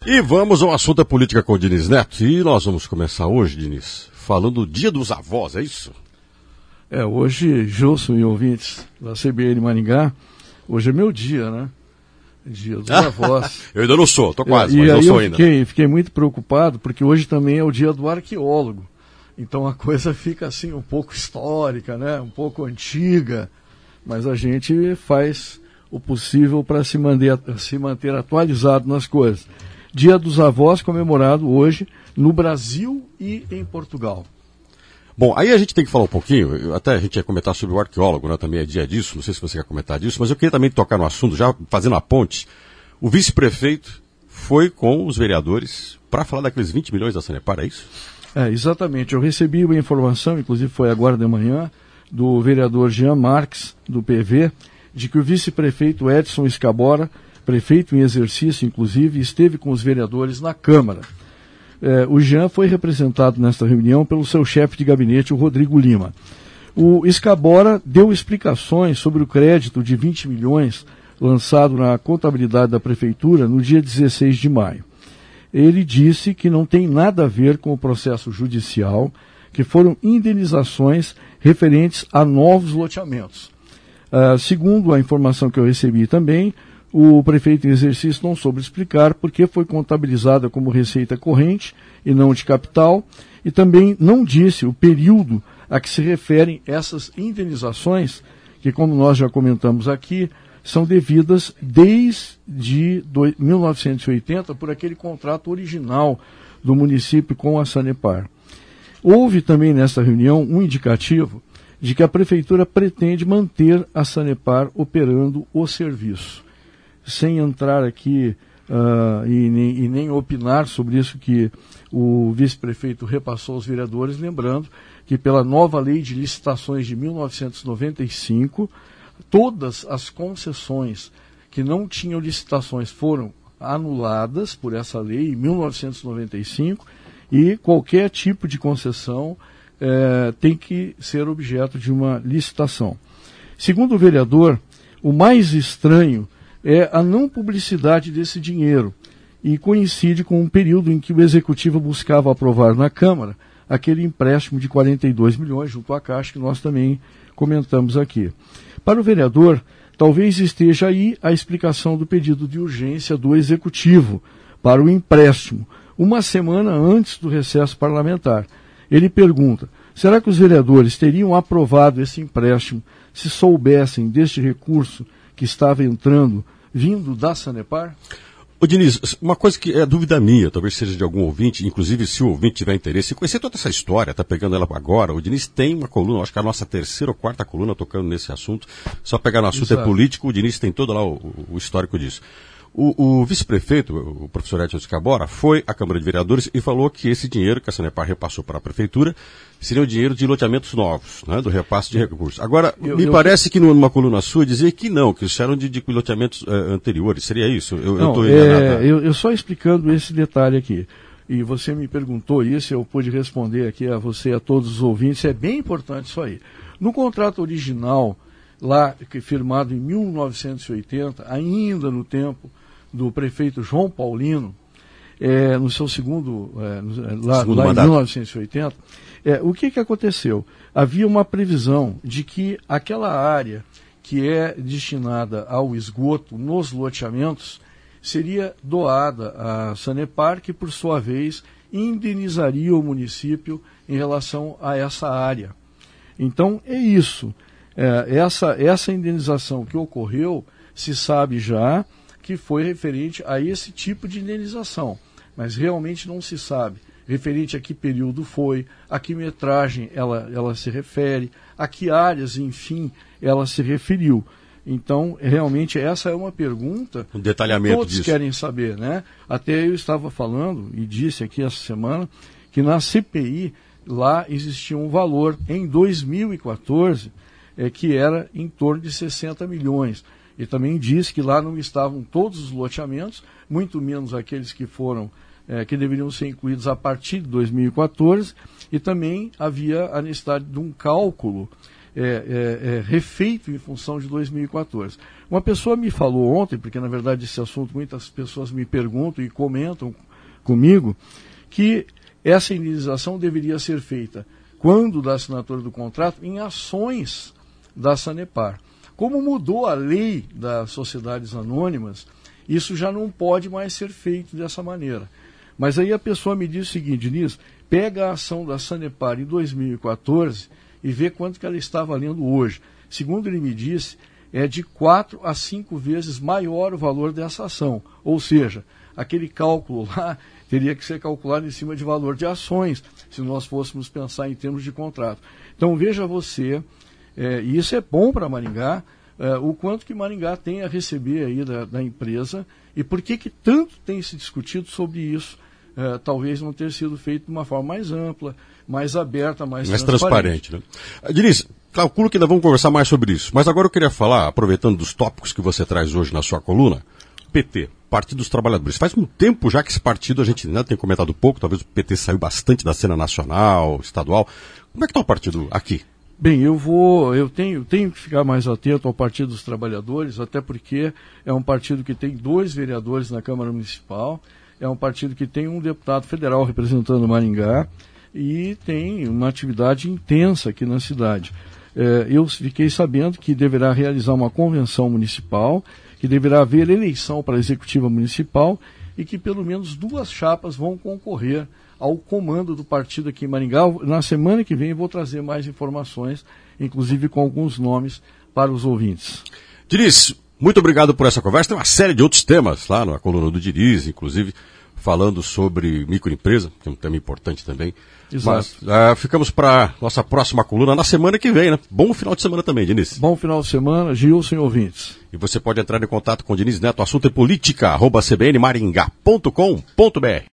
E vamos ao assunto da política com o Diniz Neto. E nós vamos começar hoje, Diniz, falando do Dia dos Avós, é isso? Hoje, Gilson e ouvintes da CBN Maringá, hoje é meu dia, né? Dia dos Avós. Eu ainda não sou, tô quase, mas não sou ainda. Fiquei muito preocupado, porque hoje também é o dia do arqueólogo. Então a coisa fica assim um pouco histórica, né? Um pouco antiga, mas a gente faz o possível para se manter atualizado nas coisas. Dia dos Avós comemorado hoje no Brasil e em Portugal. Bom, aí a gente tem que falar um pouquinho, até a gente ia comentar sobre o arqueólogo, né? Também é dia disso, não sei se você quer comentar disso, mas eu queria também tocar no assunto, já fazendo a ponte. O vice-prefeito foi com os vereadores para falar daqueles 20 milhões da Sanepar, é isso? Exatamente. Eu recebi uma informação, inclusive foi agora de manhã, do vereador Jean Marques, do PV, de que o vice-prefeito Edson Escabora, prefeito em exercício, inclusive, esteve com os vereadores na Câmara. O Jean foi representado nesta reunião pelo seu chefe de gabinete, o Rodrigo Lima. O Escabora deu explicações sobre o crédito de 20 milhões lançado na contabilidade da Prefeitura no dia 16 de maio. Ele disse que não tem nada a ver com o processo judicial, que foram indenizações referentes a novos loteamentos. Segundo a informação que eu recebi também, o prefeito em exercício não soube explicar porque foi contabilizada como receita corrente e não de capital, e também não disse o período a que se referem essas indenizações, que, como nós já comentamos aqui, são devidas desde 1980 por aquele contrato original do município com a Sanepar. Houve também nesta reunião um indicativo de que a Prefeitura pretende manter a Sanepar operando o serviço. Sem entrar aqui e nem opinar sobre isso que o vice-prefeito repassou aos vereadores, lembrando que pela nova lei de licitações de 1995, todas as concessões que não tinham licitações foram anuladas por essa lei em 1995 e qualquer tipo de concessão tem que ser objeto de uma licitação. Segundo o vereador, o mais estranho é a não publicidade desse dinheiro e coincide com um período em que o Executivo buscava aprovar na Câmara aquele empréstimo de 42 milhões junto à Caixa que nós também comentamos aqui. Para o vereador, talvez esteja aí a explicação do pedido de urgência do Executivo para o empréstimo, uma semana antes do recesso parlamentar. Ele pergunta, será que os vereadores teriam aprovado esse empréstimo se soubessem deste recurso que estava entrando vindo da Sanepar? Ô Diniz, uma coisa que é dúvida minha, talvez seja de algum ouvinte, inclusive se o ouvinte tiver interesse em conhecer toda essa história, está pegando ela agora, o Diniz tem uma coluna, acho que é a nossa terceira ou quarta coluna tocando nesse assunto, só pegar no assunto. Exato. É político, o Diniz tem todo lá o histórico disso. O vice-prefeito, o professor Edson Escabora, foi à Câmara de Vereadores e falou que esse dinheiro que a Sanepar repassou para a Prefeitura seria o dinheiro de loteamentos novos, né, do repasse de recursos. Agora, me parece que numa coluna sua dizia que não, que isso eram de loteamentos anteriores. Seria isso? Eu estou enganado. Eu só explicando esse detalhe aqui. E você me perguntou isso, eu pude responder aqui a você e a todos os ouvintes. É bem importante isso aí. No contrato original, lá firmado em 1980, ainda no tempo do prefeito João Paulino, no seu segundo em 1980, o que aconteceu? Havia uma previsão de que aquela área que é destinada ao esgoto nos loteamentos seria doada à Sanepar, que por sua vez indenizaria o município em relação a essa área. Então é isso. Essa indenização que ocorreu, se sabe já que foi referente a esse tipo de indenização, mas realmente não se sabe referente a que período foi, a que metragem ela se refere, a que áreas, enfim, ela se referiu. Então, realmente, essa é uma pergunta um detalhamento que todos disso. Querem saber, né? Até eu estava falando, e disse aqui essa semana, que na CPI, lá existia um valor, em 2014, que era em torno de 60 milhões. E também disse que lá não estavam todos os loteamentos, muito menos aqueles que foram, que deveriam ser incluídos a partir de 2014, e também havia a necessidade de um cálculo refeito em função de 2014. Uma pessoa me falou ontem, porque na verdade esse assunto muitas pessoas me perguntam e comentam comigo, que essa indenização deveria ser feita quando da assinatura do contrato em ações da Sanepar. Como mudou a lei das sociedades anônimas, isso já não pode mais ser feito dessa maneira. Mas aí a pessoa me diz o seguinte: Diniz, pega a ação da Sanepar em 2014 e vê quanto que ela está valendo hoje. Segundo ele me disse, é de 4 a 5 vezes maior o valor dessa ação. Ou seja, aquele cálculo lá teria que ser calculado em cima de valor de ações, se nós fôssemos pensar em termos de contrato. Então veja você, e isso é bom para Maringá, o quanto que Maringá tem a receber aí da empresa e por que tanto tem se discutido sobre isso. Talvez não ter sido feito de uma forma mais ampla, mais aberta, mais transparente. Né? Diniz, calculo que ainda vamos conversar mais sobre isso, mas agora eu queria falar, aproveitando dos tópicos que você traz hoje na sua coluna, PT, Partido dos Trabalhadores. Faz um tempo já que esse partido, a gente ainda tem comentado pouco, talvez o PT saiu bastante da cena nacional, estadual. Como é que está o partido aqui? Bem, eu tenho que ficar mais atento ao Partido dos Trabalhadores, até porque é um partido que tem 2 vereadores na Câmara Municipal, é um partido que tem um deputado federal representando Maringá e tem uma atividade intensa aqui na cidade. Eu fiquei sabendo que deverá realizar uma convenção municipal, que deverá haver eleição para a executiva municipal e que pelo menos 2 chapas vão concorrer ao comando do partido aqui em Maringá. Na semana que vem vou trazer mais informações, inclusive com alguns nomes para os ouvintes. Diniz, muito obrigado por essa conversa. Tem uma série de outros temas lá na coluna do Diniz, inclusive falando sobre microempresa, que é um tema importante também. Exato. Mas ficamos para nossa próxima coluna na semana que vem, né? Bom final de semana também, Diniz. Bom final de semana, Gilson e ouvintes. E você pode entrar em contato com o Diniz Neto, assunto é política, @cbnmaringá.com.br.